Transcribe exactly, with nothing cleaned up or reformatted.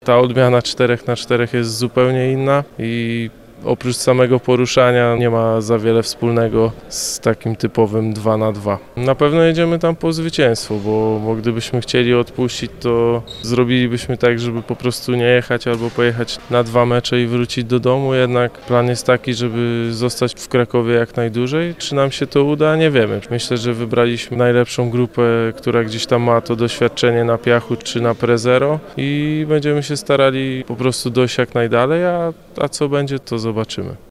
Ta odmiana czterech na czterech jest zupełnie inna i oprócz samego poruszania nie ma za wiele wspólnego z takim typowym dwa na dwa. Na pewno jedziemy tam po zwycięstwo, bo, bo gdybyśmy chcieli odpuścić, to zrobilibyśmy tak, żeby po prostu nie jechać albo pojechać na dwa mecze i wrócić do domu. Jednak plan jest taki, żeby zostać w Krakowie jak najdłużej. Czy nam się to uda? Nie wiemy. Myślę, że wybraliśmy najlepszą grupę, która gdzieś tam ma to doświadczenie na piachu czy na prezero i będziemy się starali po prostu dojść jak najdalej, a, a co będzie, to zobaczymy.